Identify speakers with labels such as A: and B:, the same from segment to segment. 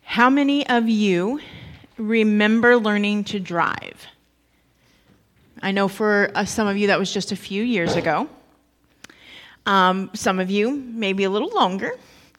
A: How many of you remember learning to drive? I know for some of you that was just a few years ago. Some of you maybe a little longer.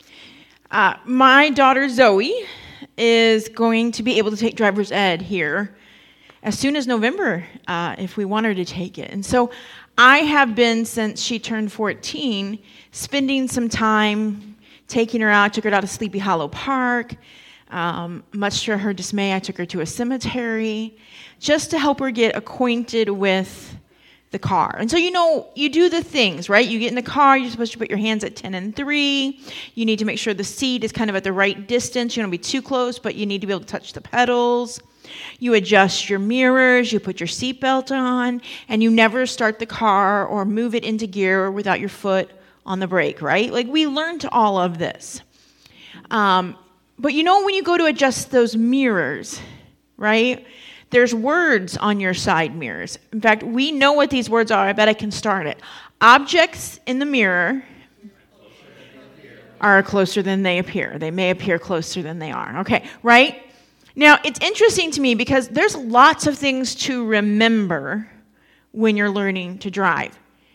A: My daughter Zoe is going to be able to take driver's ed here as soon as November if we want her to take it. And so I have been, since she turned 14, spending some time taking her out. I took her out to Sleepy Hollow Park. Much to her dismay, I took her to a cemetery just to help her get acquainted with the car. And so, you do the things, right? You get in the car, you're supposed to put your hands at 10 and 3. You need to make sure the seat is kind of at the right distance. You don't be too close, but you need to be able to touch the pedals. You adjust your mirrors, you put your seatbelt on, and you never start the car or move it into gear without your foot on the brake, right? Like, we learned all of this. But when you go to adjust those mirrors, right, there's words on your side mirrors. In fact, we know what these words are. I bet I can start it. Objects in the mirror are closer than they appear. They may appear closer than they are. Okay, right? Now, it's interesting to me because there's lots of things to remember when you're learning to drive.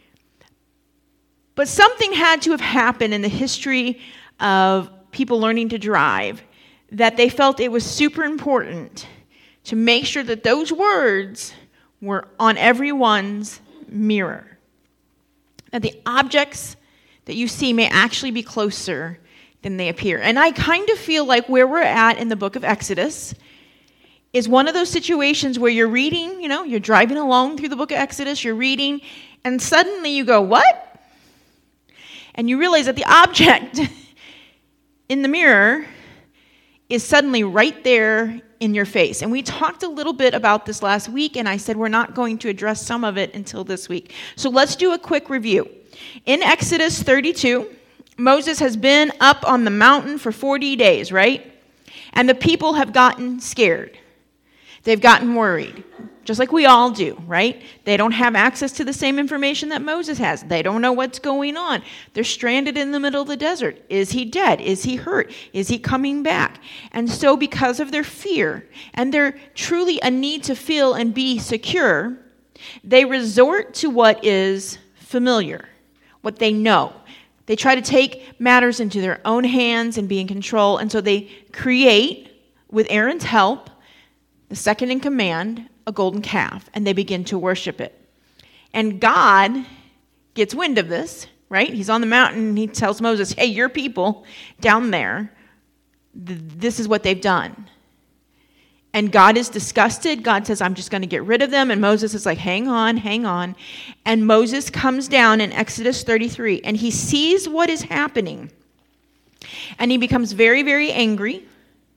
A: But something had to have happened in the history of people learning to drive that they felt it was super important to make sure that those words were on everyone's mirror. That the objects that you see may actually be closer than they appear. And I kind of feel like where we're at in the book of Exodus is one of those situations where you're reading, you're driving along through the book of Exodus, you're reading, and suddenly you go, what? And you realize that the object in the mirror is suddenly right there in your face. And we talked a little bit about this last week, and I said we're not going to address some of it until this week. So let's do a quick review. In Exodus 32, Moses has been up on the mountain for 40 days, right? And the people have gotten scared. They've gotten worried, just like we all do, right? They don't have access to the same information that Moses has. They don't know what's going on. They're stranded in the middle of the desert. Is he dead? Is he hurt? Is he coming back? And so because of their fear and their truly a need to feel and be secure, they resort to what is familiar, what they know. They try to take matters into their own hands and be in control. And so they create, with Aaron's help, the second in command, a golden calf, and they begin to worship it. And God gets wind of this, right? He's on the mountain, and he tells Moses, hey, your people down there, this is what they've done. And God is disgusted. God says, I'm just going to get rid of them. And Moses is like, hang on. And Moses comes down in Exodus 33, and he sees what is happening. And he becomes very, very angry.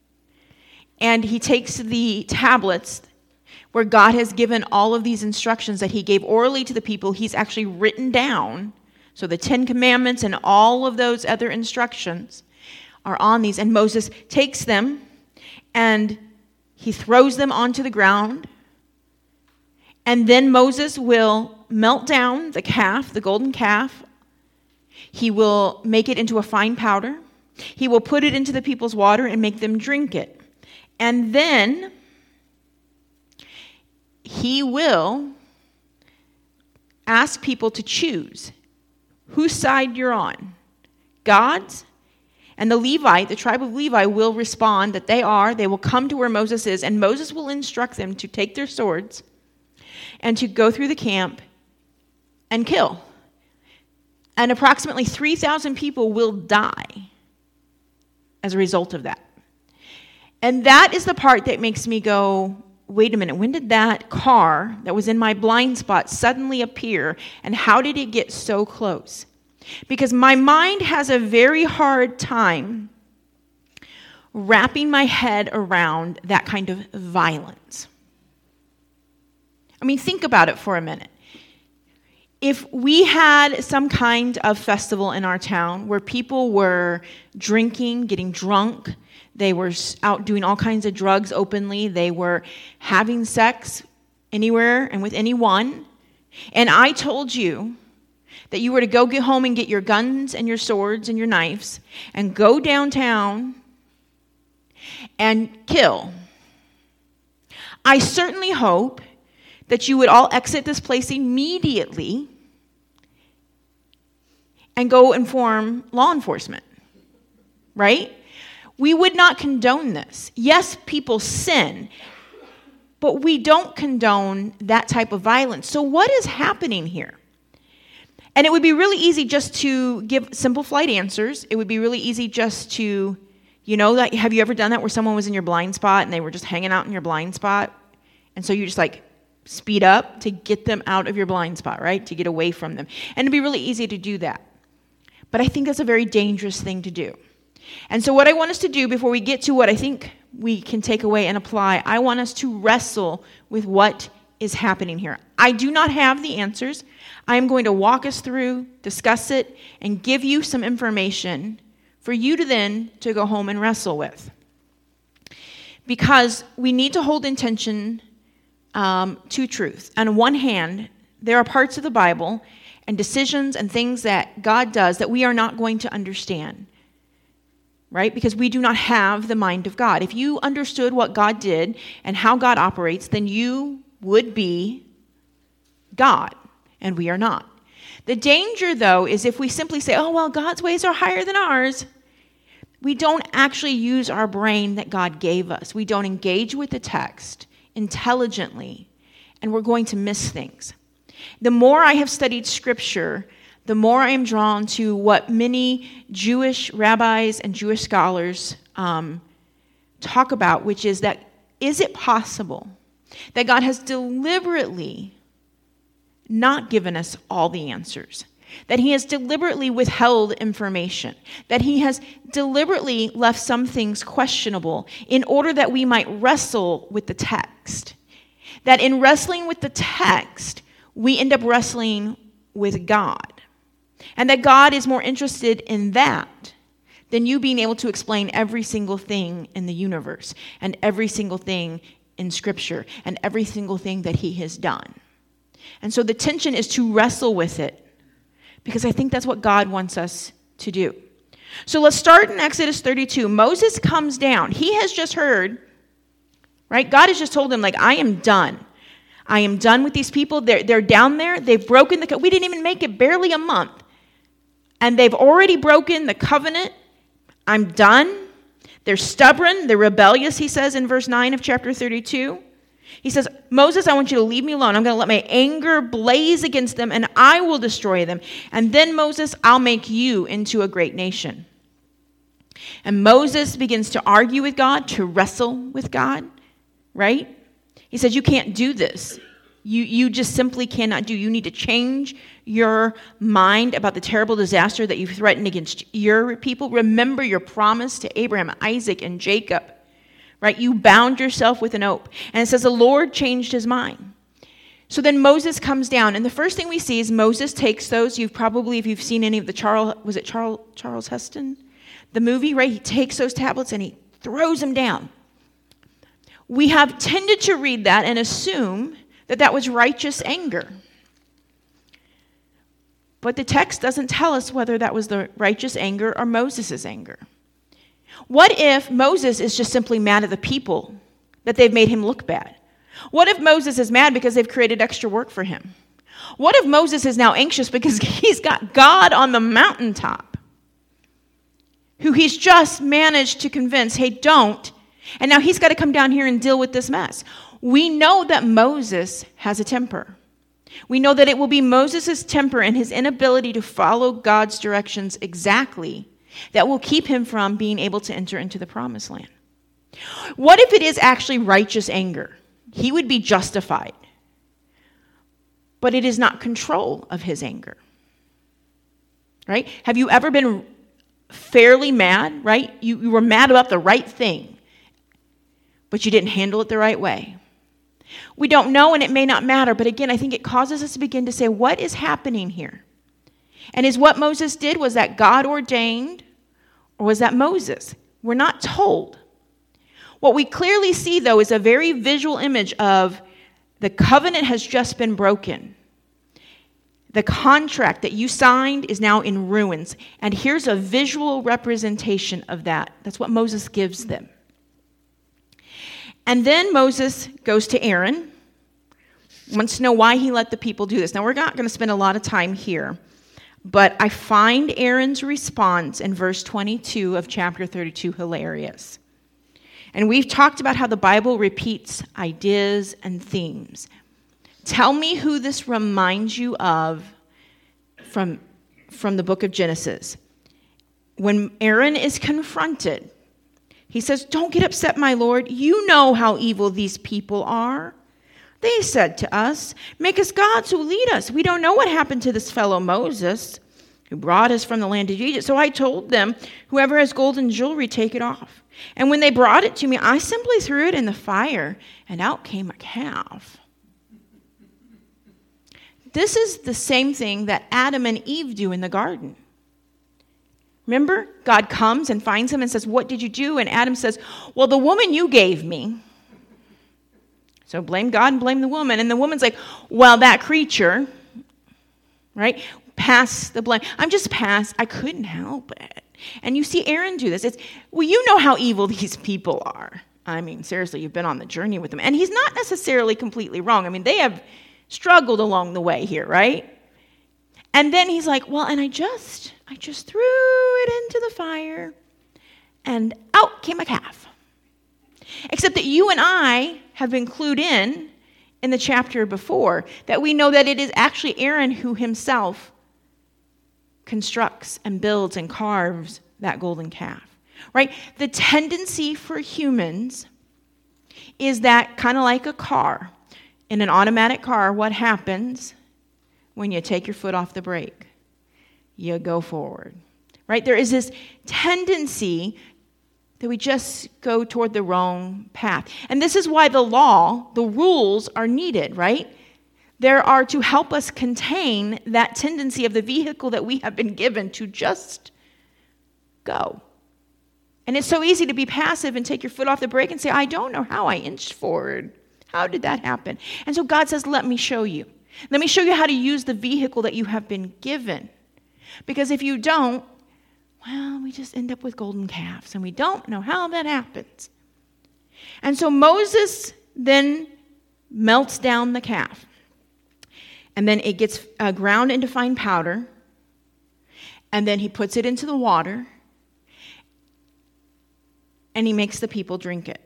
A: And he takes the tablets where God has given all of these instructions that he gave orally to the people. He's actually written down. So the 10 Commandments and all of those other instructions are on these. And Moses takes them and he throws them onto the ground. And then Moses will melt down the calf, the golden calf. He will make it into a fine powder. He will put it into the people's water and make them drink it. And then he will ask people to choose whose side you're on, God's. And the Levite, the tribe of Levi, will respond that they will come to where Moses is, and Moses will instruct them to take their swords and to go through the camp and kill. And approximately 3,000 people will die as a result of that. And that is the part that makes me go, wait a minute, when did that car that was in my blind spot suddenly appear, and how did it get so close? Because my mind has a very hard time wrapping my head around that kind of violence. I mean, think about it for a minute. If we had some kind of festival in our town where people were drinking, getting drunk, they were out doing all kinds of drugs openly, they were having sex anywhere and with anyone, and I told you that you were to go get home and get your guns and your swords and your knives and go downtown and kill. I certainly hope that you would all exit this place immediately and go inform law enforcement, right? We would not condone this. Yes, people sin, but we don't condone that type of violence. So what is happening here? And it would be really easy just to give simple flight answers. It would be really easy just to, like, have you ever done that where someone was in your blind spot and they were just hanging out in your blind spot? And so you just speed up to get them out of your blind spot, right? To get away from them. And it'd be really easy to do that. But I think that's a very dangerous thing to do. And so what I want us to do before we get to what I think we can take away and apply, I want us to wrestle with what is happening here. I do not have the answers. I am going to walk us through, discuss it, and give you some information for you to then to go home and wrestle with. Because we need to hold intention to truth. On one hand, there are parts of the Bible and decisions and things that God does that we are not going to understand, right? Because we do not have the mind of God. If you understood what God did and how God operates, then you would be God, and we are not. The danger, though, is if we simply say, oh, well, God's ways are higher than ours. We don't actually use our brain that God gave us. We don't engage with the text intelligently, and we're going to miss things. The more I have studied Scripture, the more I am drawn to what many Jewish rabbis and Jewish scholars talk about, which is that, is it possible that God has deliberately not given us all the answers? That he has deliberately withheld information? That he has deliberately left some things questionable in order that we might wrestle with the text? That in wrestling with the text, we end up wrestling with God. And that God is more interested in that than you being able to explain every single thing in the universe and every single thing in Scripture and every single thing that he has done. And so the tension is to wrestle with it, because I think that's what God wants us to do. So let's start in Exodus 32. Moses comes down. He has just heard, right? God has just told him, I am done. I am done with these people. They're down there. They've broken the we didn't even make it barely a month. And they've already broken the covenant. I'm done. They're stubborn. They're rebellious, he says in verse 9 of chapter 32. He says, Moses, I want you to leave me alone. I'm going to let my anger blaze against them, and I will destroy them. And then, Moses, I'll make you into a great nation. And Moses begins to argue with God, to wrestle with God, right? He says, you can't do this. You just simply cannot do. You need to change your mind about the terrible disaster that you've threatened against your people. Remember your promise to Abraham, Isaac, and Jacob. Right? You bound yourself with an oath. And it says the Lord changed his mind. So then Moses comes down. And the first thing we see is Moses takes those. If you've seen any of the Charles Heston? The movie, right? He takes those tablets and he throws them down. We have tended to read that and assume that was righteous anger. But the text doesn't tell us whether that was the righteous anger or Moses' anger. What if Moses is just simply mad at the people that they've made him look bad? What if Moses is mad because they've created extra work for him? What if Moses is now anxious because he's got God on the mountaintop, who he's just managed to convince, hey, don't, and now he's got to come down here and deal with this mess? We know that Moses has a temper. We know that it will be Moses' temper and his inability to follow God's directions exactly that will keep him from being able to enter into the promised land. What if it is actually righteous anger? He would be justified. But it is not control of his anger. Right? Have you ever been fairly mad, right? You were mad about the right thing, but you didn't handle it the right way. We don't know, and it may not matter, but again, I think it causes us to begin to say, what is happening here? And is what Moses did, was that God ordained, or was that Moses? We're not told. What we clearly see, though, is a very visual image of the covenant has just been broken. The contract that you signed is now in ruins. And here's a visual representation of that. That's what Moses gives them. And then Moses goes to Aaron, wants to know why he let the people do this. Now, we're not going to spend a lot of time here, but I find Aaron's response in verse 22 of chapter 32 hilarious. And we've talked about how the Bible repeats ideas and themes. Tell me who this reminds you of from the book of Genesis. When Aaron is confronted, he says, "Don't get upset, my Lord. You know how evil these people are. They said to us, 'Make us gods who lead us.' We don't know what happened to this fellow Moses, who brought us from the land of Egypt. So I told them, 'Whoever has golden jewelry, take it off.' And when they brought it to me, I simply threw it in the fire, and out came a calf." This is the same thing that Adam and Eve do in the garden. Remember, God comes and finds him and says, "What did you do?" And Adam says, "Well, the woman you gave me." So blame God and blame the woman. And the woman's like, "Well, that creature," right? Pass the blame. I'm just past. I couldn't help it. And you see Aaron do this. Well, you know how evil these people are. I mean, seriously, you've been on the journey with them. And he's not necessarily completely wrong. I mean, they have struggled along the way here, right? And then he's like, "Well, and I just threw it into the fire, and out came a calf." Except that you and I have been clued in the chapter before, that we know that it is actually Aaron who himself constructs and builds and carves that golden calf, right? The tendency for humans is that, kind of like a car. In an automatic car, what happens when you take your foot off the brake? You go forward, right? There is this tendency that we just go toward the wrong path. And this is why the law, the rules are needed, right? There are to help us contain that tendency of the vehicle that we have been given to just go. And it's so easy to be passive and take your foot off the brake and say, "I don't know how I inched forward. How did that happen?" And so God says, "Let me show you. Let me show you how to use the vehicle that you have been given. Because if you don't, well, we just end up with golden calves, and we don't know how that happens." And so Moses then melts down the calf. And then it gets ground into fine powder. And then he puts it into the water. And he makes the people drink it.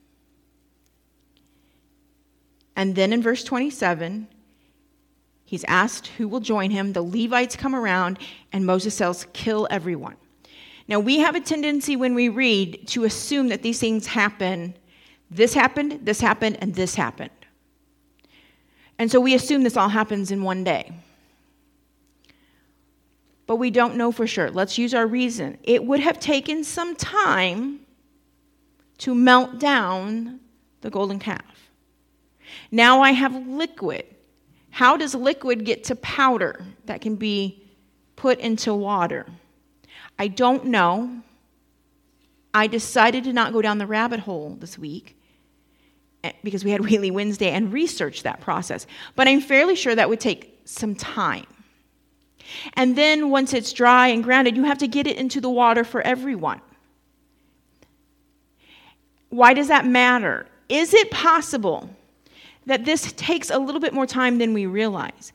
A: And then in verse 27, he's asked who will join him. The Levites come around, and Moses says, "Kill everyone." Now, we have a tendency when we read to assume that these things happen. This happened, and this happened. And so we assume this all happens in one day. But we don't know for sure. Let's use our reason. It would have taken some time to melt down the golden calf. Now I have liquid. How does liquid get to powder that can be put into water? I don't know. I decided to not go down the rabbit hole this week because we had Wheelie Wednesday and research that process. But I'm fairly sure that would take some time. And then once it's dry and grounded, you have to get it into the water for everyone. Why does that matter? Is it possible that this takes a little bit more time than we realize?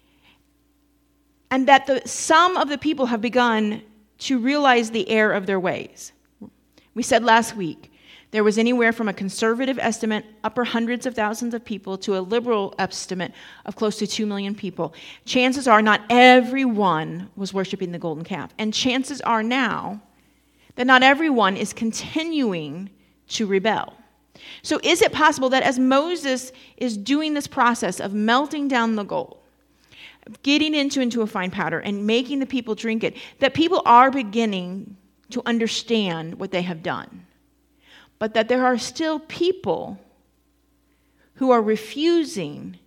A: And that some of the people have begun to realize the error of their ways. We said last week, there was anywhere from a conservative estimate, upper hundreds of thousands of people, to a liberal estimate of close to 2 million people. Chances are not everyone was worshiping the golden calf. And chances are now that not everyone is continuing to rebel. So is it possible that as Moses is doing this process of melting down the gold, getting into a fine powder and making the people drink it, that people are beginning to understand what they have done, but that there are still people who are refusing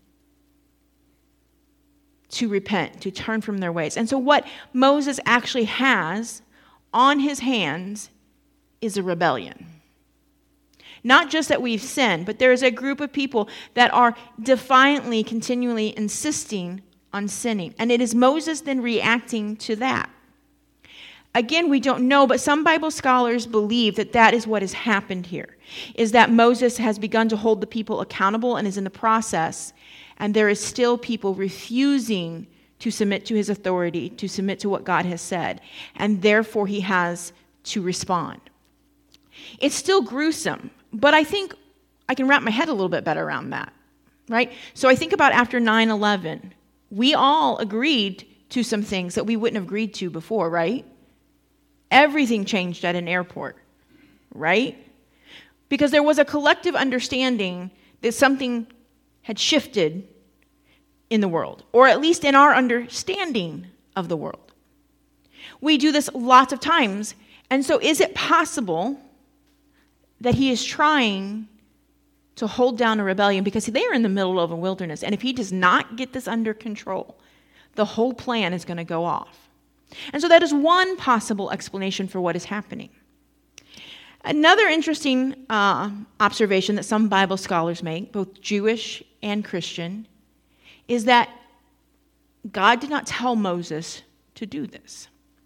A: to repent, to turn from their ways? And so what Moses actually has on his hands is a rebellion. Not just that we've sinned, but there is a group of people that are defiantly, continually insisting on sinning. And it is Moses then reacting to that. Again, we don't know, but some Bible scholars believe that that is what has happened here, is that Moses has begun to hold the people accountable and is in the process, and there is still people refusing to submit to his authority, to submit to what God has said, and therefore he has to respond. It's still gruesome, but I think I can wrap my head a little bit better around that, right? So I think about after 9/11, we all agreed to some things that we wouldn't have agreed to before, right? Everything changed at an airport, right? Because there was a collective understanding that something had shifted in the world, or at least in our understanding of the world. We do this lots of times, and so is it possible that he is trying to hold down a rebellion because they are in the middle of a wilderness, and if he does not get this under control, the whole plan is going to go off. And so that is one possible explanation for what is happening. Another interesting observation that some Bible scholars make, both Jewish and Christian, is that God did not tell Moses to do this.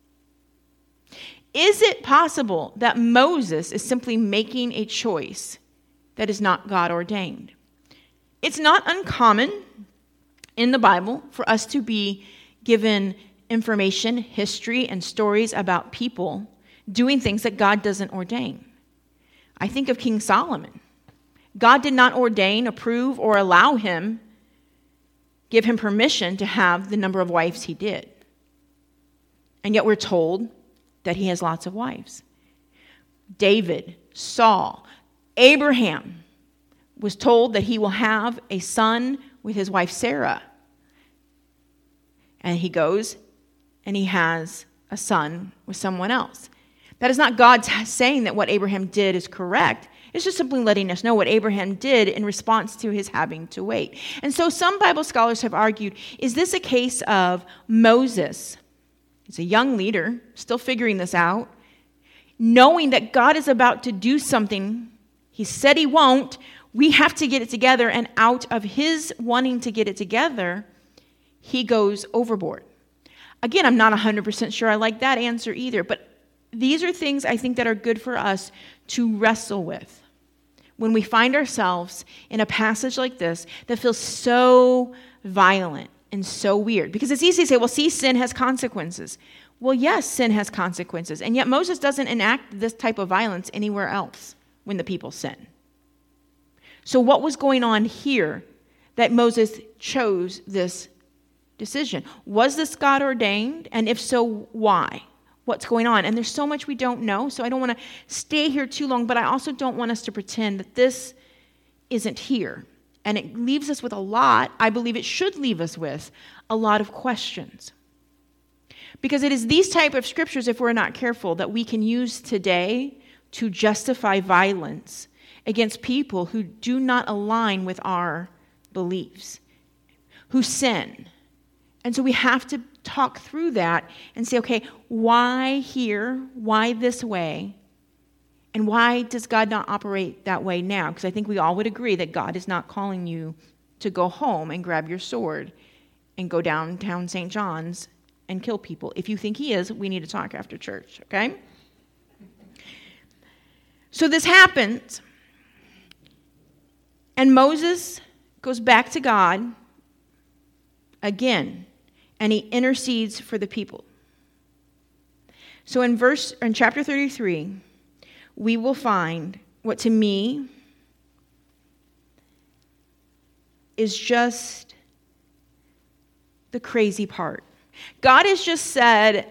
A: Is it possible that Moses is simply making a choice that is not God ordained? It's not uncommon in the Bible for us to be given information, history, and stories about people doing things that God doesn't ordain. I think of King Solomon. God did not ordain, approve, or allow him, give him permission to have the number of wives he did. And yet we're told that he has lots of wives. David, Saul, Abraham was told that he will have a son with his wife Sarah. And he goes and he has a son with someone else. That is not God saying that what Abraham did is correct. It's just simply letting us know what Abraham did in response to his having to wait. And so some Bible scholars have argued, is this a case of Moses? He's a young leader, still figuring this out, knowing that God is about to do something he said he won't. We have to get it together, and out of his wanting to get it together, he goes overboard. Again, I'm not 100% sure I like that answer either, but these are things I think that are good for us to wrestle with when we find ourselves in a passage like this that feels so violent and so weird. Because it's easy to say, well, see, sin has consequences. Well, yes, sin has consequences, and yet Moses doesn't enact this type of violence anywhere else when the people sin. So what was going on here that Moses chose this decision? Was this God ordained? And if so, why? What's going on? And there's so much we don't know, so I don't want to stay here too long, but I also don't want us to pretend that this isn't here. And it leaves us with a lot, I believe it should leave us with a lot of questions. Because it is these type of scriptures, if we're not careful, that we can use today to justify violence against people who do not align with our beliefs, who sin. And so we have to talk through that and say, okay, why here? Why this way? And why does God not operate that way now? Because I think we all would agree that God is not calling you to go home and grab your sword and go downtown St. John's and kill people. If you think he is, we need to talk after church, okay? So this happens, and Moses goes back to God again, and he intercedes for the people. So in chapter 33, we will find what to me is just the crazy part. God has just said,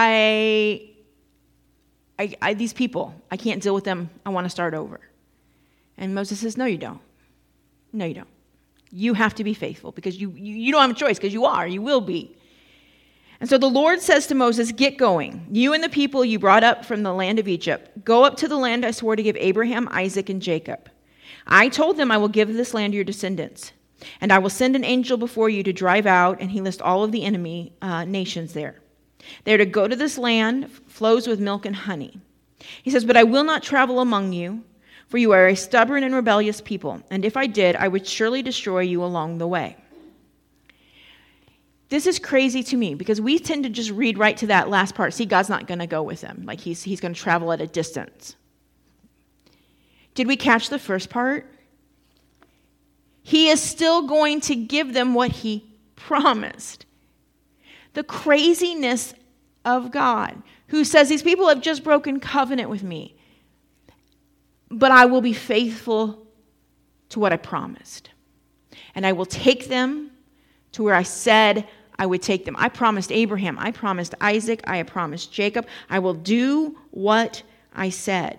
A: these people, I can't deal with them. I want to start over. And Moses says, no, you don't. No, you don't. You have to be faithful because you don't have a choice because you will be. And so the Lord says to Moses, get going. You and the people you brought up from the land of Egypt, go up to the land I swore to give Abraham, Isaac, and Jacob. I told them I will give this land to your descendants, and I will send an angel before you to drive out, and he lists all of the enemy nations there. They're to go to this land, flows with milk and honey. He says, but I will not travel among you, for you are a stubborn and rebellious people, and if I did, I would surely destroy you along the way. this is crazy to me because we tend to just read right to that last part. See, God's not going to go with them. Like he's going to travel at a distance. Did we catch the first part? He is still going to give them what he promised. The craziness of God, who says these people have just broken covenant with me, but I will be faithful to what I promised. And I will take them to where I said I would take them. I promised Abraham. I promised Isaac. I promised Jacob. I will do what I said.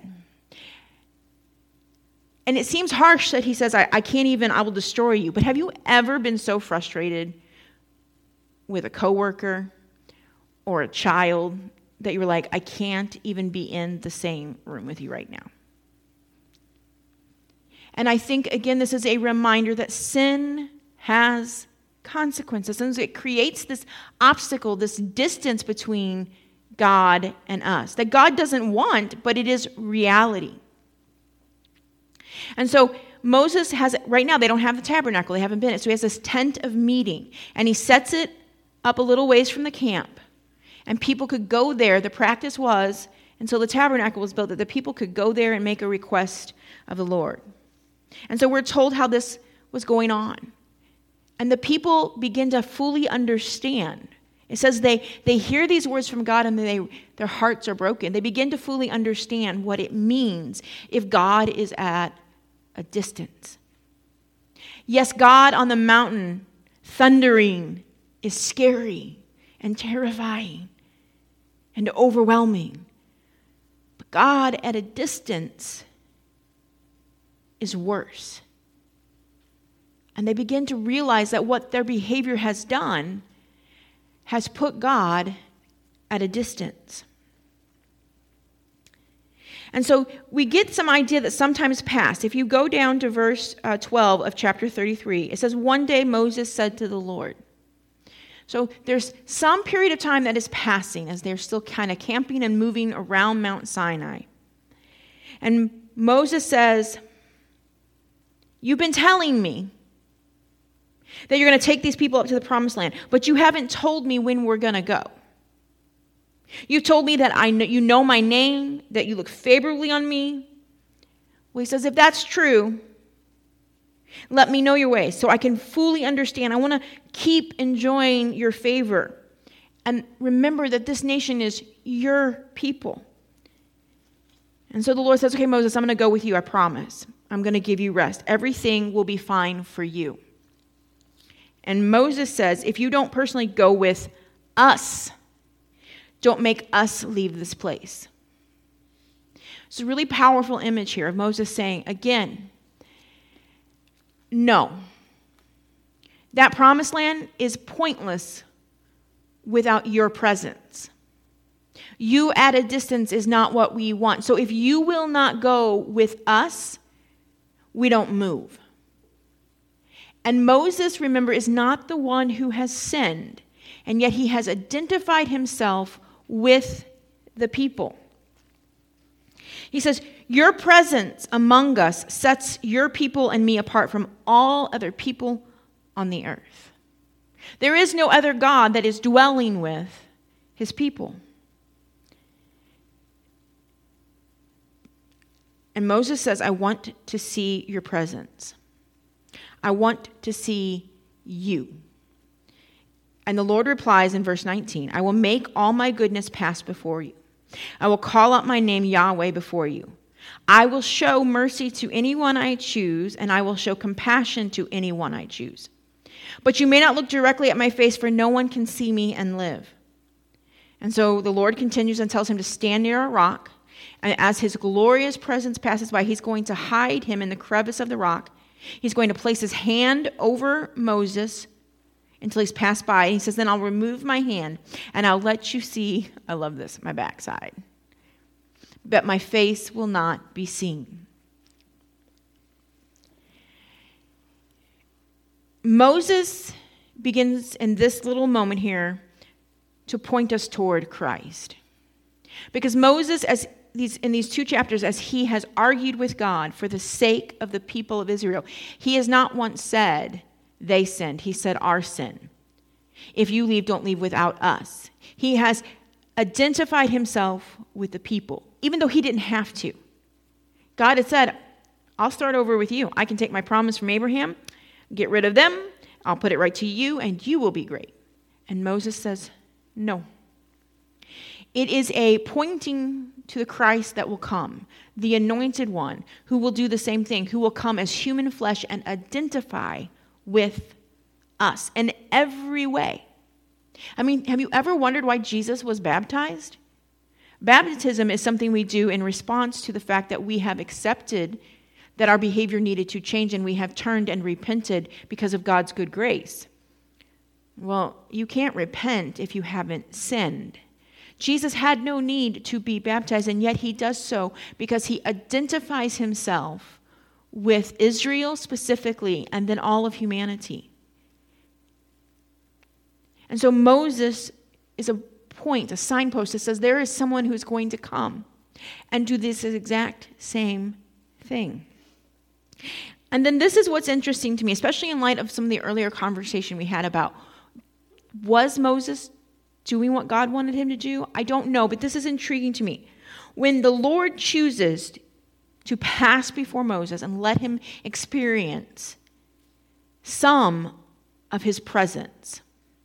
A: And it seems harsh that he says, I can't even, I will destroy you. But have you ever been so frustrated with a coworker or a child that you were like, I can't even be in the same room with you right now? And I think, again, this is a reminder that sin has consequences. And it creates this obstacle, this distance between God and us that God doesn't want, but it is reality. And so Moses has, right now they don't have the tabernacle, they haven't been it. So he has this tent of meeting, and he sets it up a little ways from the camp. And people could go there. The practice was, until the tabernacle was built, that the people could go there and make a request of the Lord. And so we're told how this was going on. And the people begin to fully understand. It says they hear these words from God and their hearts are broken. They begin to fully understand what it means if God is at a distance. Yes, God on the mountain, thundering, is scary and terrifying and overwhelming. But God at a distance is worse. And they begin to realize that what their behavior has done has put God at a distance. And so we get some idea that sometimes past. If you go down to verse 12 of chapter 33, it says, one day Moses said to the Lord. So there's some period of time that is passing as they're still kind of camping and moving around Mount Sinai. And Moses says, you've been telling me that you're going to take these people up to the promised land, but you haven't told me when we're going to go. You told me that you know my name, that you look favorably on me. Well, he says, if that's true, let me know your ways so I can fully understand. I want to keep enjoying your favor. And remember that this nation is your people. And so the Lord says, okay, Moses, I'm going to go with you, I promise. I'm going to give you rest. Everything will be fine for you. And Moses says, if you don't personally go with us, don't make us leave this place. It's a really powerful image here of Moses saying, again, no. That promised land is pointless without your presence. You at a distance is not what we want. So if you will not go with us, we don't move. And Moses, remember, is not the one who has sinned, and yet he has identified himself with the people. He says, your presence among us sets your people and me apart from all other people on the earth. There is no other God that is dwelling with his people. And Moses says, I want to see your presence. I want to see you. And the Lord replies in verse 19, I will make all my goodness pass before you. I will call out my name Yahweh before you. I will show mercy to anyone I choose, and I will show compassion to anyone I choose. But you may not look directly at my face, for no one can see me and live. And so the Lord continues and tells him to stand near a rock. And as his glorious presence passes by, he's going to hide him in the crevice of the rock. He's going to place his hand over Moses until he's passed by. And he says, then I'll remove my hand and I'll let you see, I love this, my backside. But my face will not be seen. Moses begins in this little moment here to point us toward Christ. Because Moses, in these two chapters, as he has argued with God for the sake of the people of Israel, he has not once said they sinned. He said our sin. If you leave, don't leave without us. He has identified himself with the people, even though he didn't have to. God had said, I'll start over with you. I can take my promise from Abraham, get rid of them, I'll put it right to you, and you will be great. And Moses says, no. It is a pointing to the Christ that will come, the anointed one, who will do the same thing, who will come as human flesh and identify with us in every way. I mean, have you ever wondered why Jesus was baptized? Baptism is something we do in response to the fact that we have accepted that our behavior needed to change and we have turned and repented because of God's good grace. Well, you can't repent if you haven't sinned. Jesus had no need to be baptized, and yet he does so because he identifies himself with Israel specifically and then all of humanity. And so Moses is a point, a signpost that says there is someone who's going to come and do this exact same thing. And then this is what's interesting to me, especially in light of some of the earlier conversation we had about, was Moses doing what God wanted him to do? I don't know, but this is intriguing to me. When the Lord chooses to pass before Moses and let him experience some of his presence,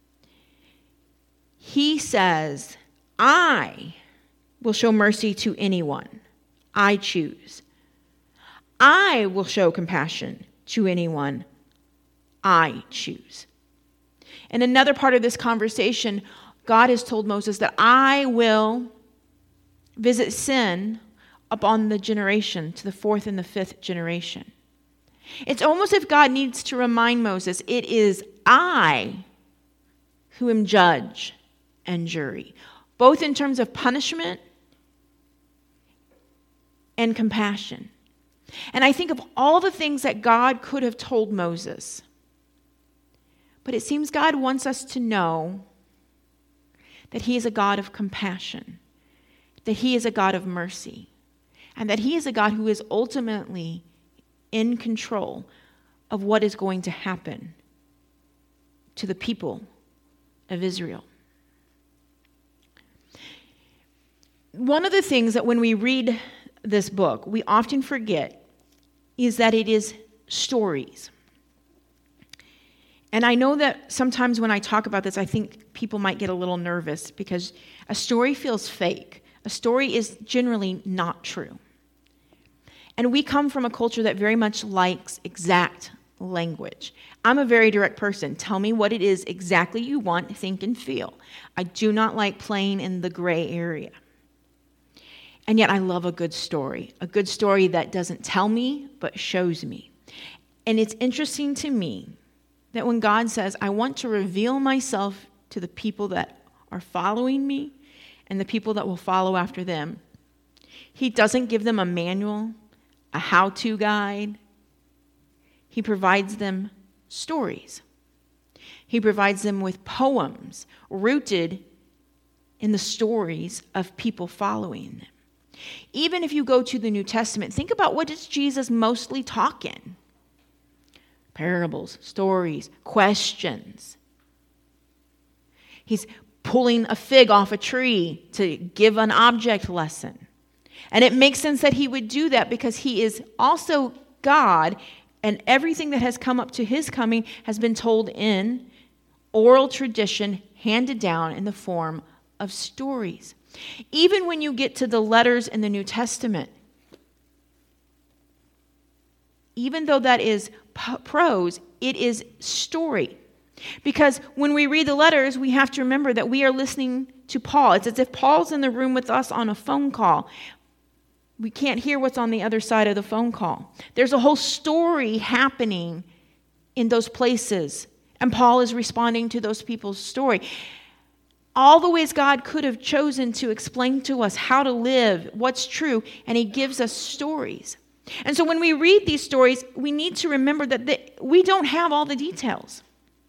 A: he says, I will show mercy to anyone I choose. I will show compassion to anyone I choose. In another part of this conversation, God has told Moses that I will visit sin upon the generation, to the fourth and the fifth generation. It's almost as if God needs to remind Moses, it is I who am judge and jury, both in terms of punishment and compassion. And I think of all the things that God could have told Moses, but it seems God wants us to know that he is a God of compassion, that he is a God of mercy, and that he is a God who is ultimately in control of what is going to happen to the people of Israel. One of the things that when we read this book, we often forget is that it is stories. And I know that sometimes when I talk about this, I think people might get a little nervous because a story feels fake. A story is generally not true. And we come from a culture that very much likes exact language. I'm a very direct person. Tell me what it is exactly you want, think, and feel. I do not like playing in the gray area. And yet I love a good story that doesn't tell me, but shows me. And it's interesting to me that when God says, I want to reveal myself to the people that are following me and the people that will follow after them, he doesn't give them a manual, a how-to guide. He provides them stories. He provides them with poems rooted in the stories of people following them. Even if you go to the New Testament, think about what is Jesus mostly talk in? Parables, stories, questions. He's pulling a fig off a tree to give an object lesson. And it makes sense that he would do that because he is also God, and everything that has come up to his coming has been told in oral tradition, handed down in the form of stories. Even when you get to the letters in the New Testament, even though that is prose, it is story. Because when we read the letters, we have to remember that we are listening to Paul. It's as if Paul's in the room with us on a phone call. We can't hear what's on the other side of the phone call. There's a whole story happening in those places, and Paul is responding to those people's story. All the ways God could have chosen to explain to us how to live, what's true, and he gives us stories. And so when we read these stories, we need to remember that we don't have all the details.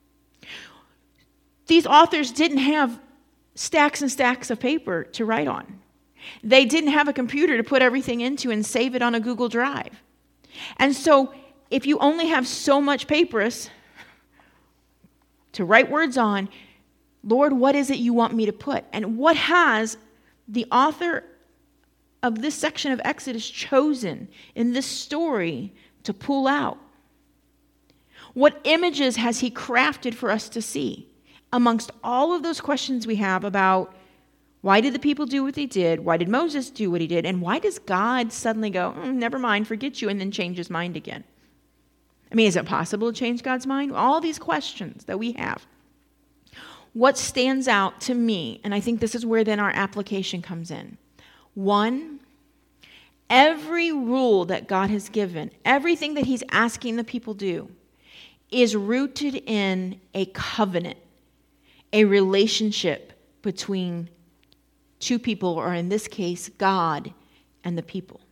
A: These authors didn't have stacks and stacks of paper to write on. They didn't have a computer to put everything into and save it on a Google Drive. And so if you only have so much papyrus to write words on, Lord, what is it you want me to put? And what has the author of this section of Exodus chosen in this story to pull out? What images has he crafted for us to see? Amongst all of those questions we have about why did the people do what they did? Why did Moses do what he did? And why does God suddenly go, never mind, forget you, and then change his mind again? I mean, is it possible to change God's mind? All these questions that we have. What stands out to me, and I think this is where then our application comes in. One, every rule that God has given, everything that he's asking the people do, is rooted in a covenant, a relationship between two people, or in this case, God and the people.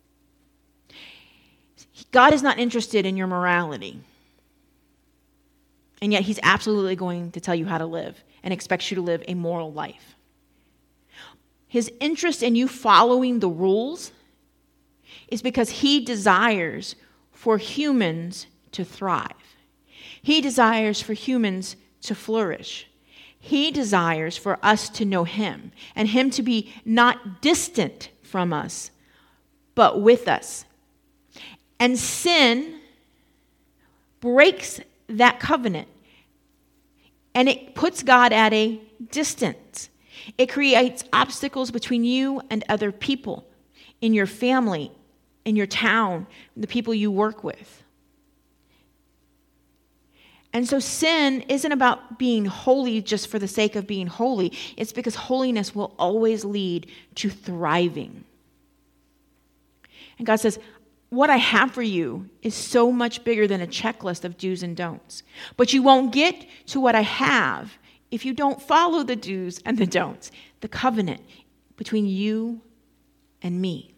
A: God is not interested in your morality. And yet he's absolutely going to tell you how to live and expects you to live a moral life. His interest in you following the rules is because he desires for humans to thrive. He desires for humans to flourish. He desires for us to know him and him to be not distant from us, but with us. And sin breaks that covenant, and it puts God at a distance. It creates obstacles between you and other people in your family, in your town, the people you work with. And so sin isn't about being holy just for the sake of being holy. It's because holiness will always lead to thriving. And God says, what I have for you is so much bigger than a checklist of do's and don'ts. But you won't get to what I have if you don't follow the do's and the don'ts, the covenant between you and me.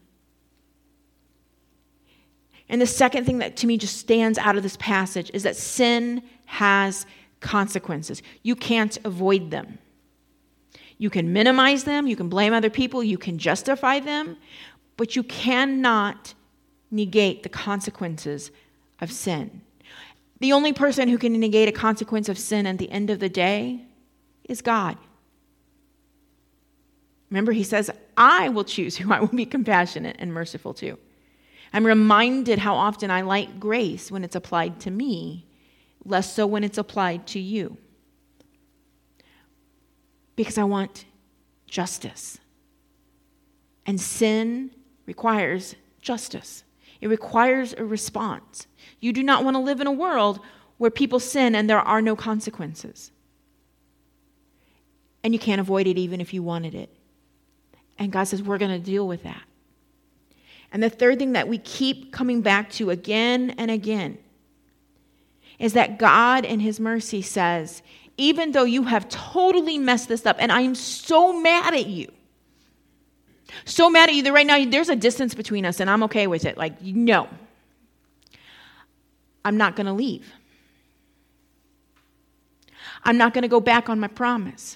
A: And the second thing that to me just stands out of this passage is that sin has consequences. You can't avoid them. You can minimize them, you can blame other people, you can justify them, but you cannot negate the consequences of sin. The only person who can negate a consequence of sin at the end of the day is God. Remember, he says, I will choose who I will be compassionate and merciful to. I'm reminded how often I like grace when it's applied to me, less so when it's applied to you. Because I want justice. And sin requires justice. It requires a response. You do not want to live in a world where people sin and there are no consequences. And you can't avoid it even if you wanted it. And God says, we're going to deal with that. And the third thing that we keep coming back to again and again is that God in his mercy says, even though you have totally messed this up, and I am so mad at you, so mad at you that right now there's a distance between us and I'm okay with it. Like, no, I'm not going to leave. I'm not going to go back on my promise.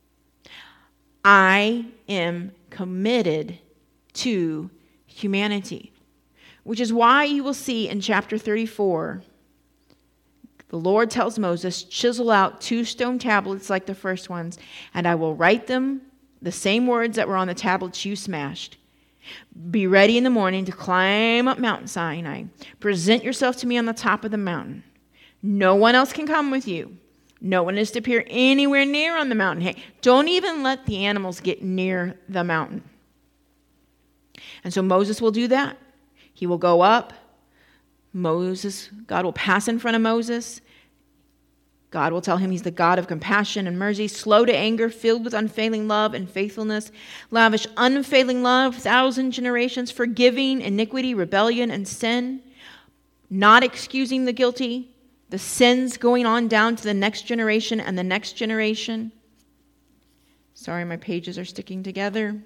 A: I am committed to humanity, which is why you will see in chapter 34, the Lord tells Moses, chisel out 2 stone tablets like the first ones, and I will write them the same words that were on the tablets you smashed. Be ready in the morning to climb up Mount Sinai. Present yourself to me on the top of the mountain. No one else can come with you. No one is to appear anywhere near on the mountain. Hey, don't even let the animals get near the mountain. And so Moses will do that. He will go up. God will pass in front of Moses. God will tell him he's the God of compassion and mercy, slow to anger, filled with unfailing love and faithfulness, lavish unfailing love, 1,000 generations, forgiving iniquity, rebellion, and sin, not excusing the guilty, the sins going on down to the next generation and the next generation. Sorry, my pages are sticking together.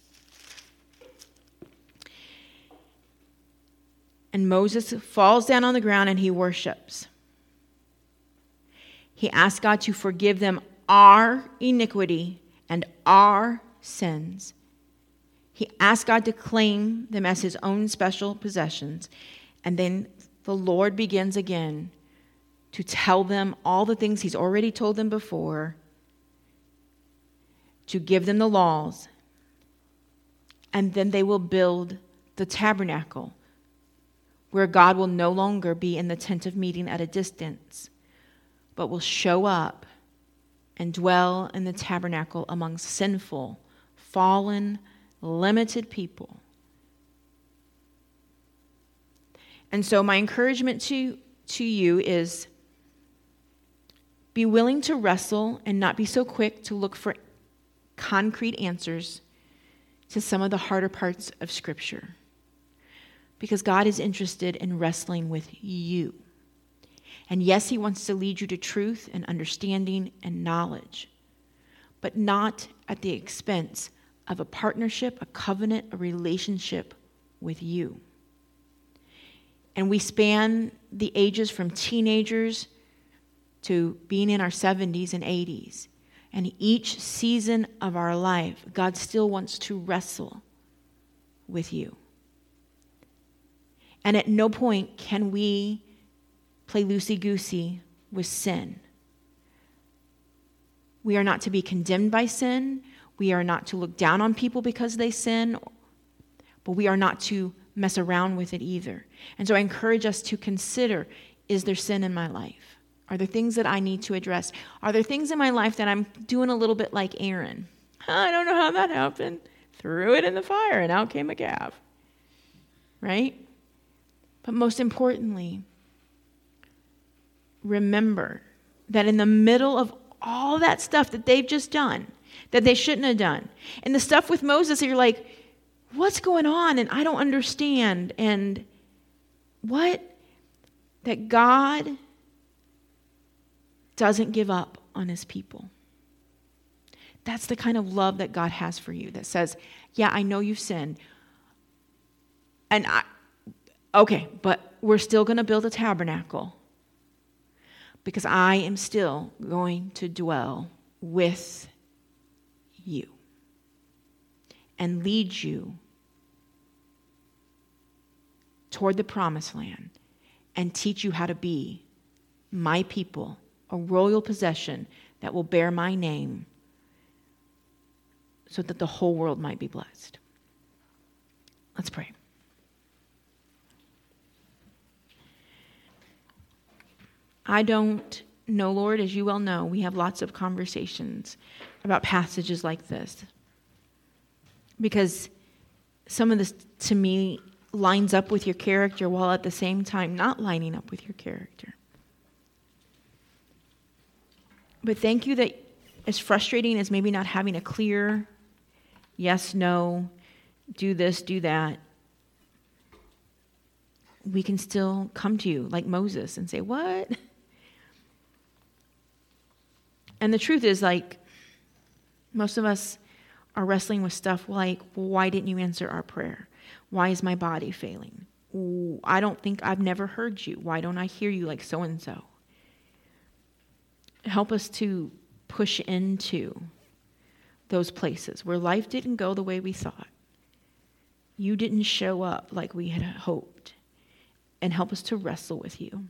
A: And Moses falls down on the ground and he worships. He asks God to forgive them our iniquity and our sins. He asks God to claim them as his own special possessions. And then the Lord begins again to tell them all the things he's already told them before to give them the laws, and then they will build the tabernacle where God will no longer be in the tent of meeting at a distance, but will show up and dwell in the tabernacle among sinful, fallen, limited people. And so my encouragement to you is be willing to wrestle and not be so quick to look for concrete answers to some of the harder parts of Scripture. Because God is interested in wrestling with you. And yes, He wants to lead you to truth and understanding and knowledge, but not at the expense of a partnership, a covenant, a relationship with you. And we span the ages from teenagers to being in our 70s and 80s. And each season of our life, God still wants to wrestle with you. And at no point can we play loosey-goosey with sin. We are not to be condemned by sin. We are not to look down on people because they sin. But we are not to mess around with it either. And so I encourage us to consider, is there sin in my life? Are there things that I need to address? Are there things in my life that I'm doing a little bit like Aaron? I don't know how that happened. Threw it in the fire and out came a calf. Right? But most importantly, remember that in the middle of all that stuff that they've just done, that they shouldn't have done, and the stuff with Moses, you're like, what's going on? And I don't understand. And what? That God doesn't give up on His people. That's the kind of love that God has for you, that says, yeah, I know you've sinned. And okay, but we're still going to build a tabernacle because I am still going to dwell with you and lead you toward the promised land and teach you how to be my people, a royal possession that will bear my name so that the whole world might be blessed. Let's pray. I don't know, Lord, as you well know, we have lots of conversations about passages like this. Because some of this, to me, lines up with your character while at the same time not lining up with your character. But thank you that as frustrating as maybe not having a clear yes, no, do this, do that, we can still come to you like Moses and say, what? And the truth is, like, most of us are wrestling with stuff like, why didn't you answer our prayer? Why is my body failing? Ooh, I've never heard you. Why don't I hear you like so-and-so? Help us to push into those places where life didn't go the way we thought. You didn't show up like we had hoped. And help us to wrestle with you.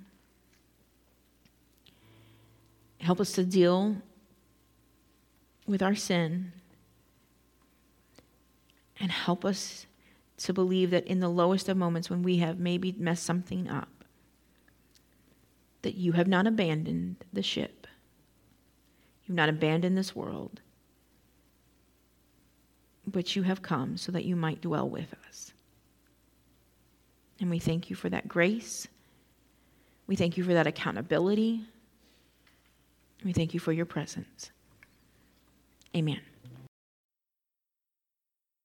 A: Help us to deal with our sin. And help us to believe that in the lowest of moments when we have maybe messed something up, that you have not abandoned the ship. You've not abandoned this world. But you have come so that you might dwell with us. And we thank you for that grace. We thank you for that accountability. We thank you for your presence. Amen.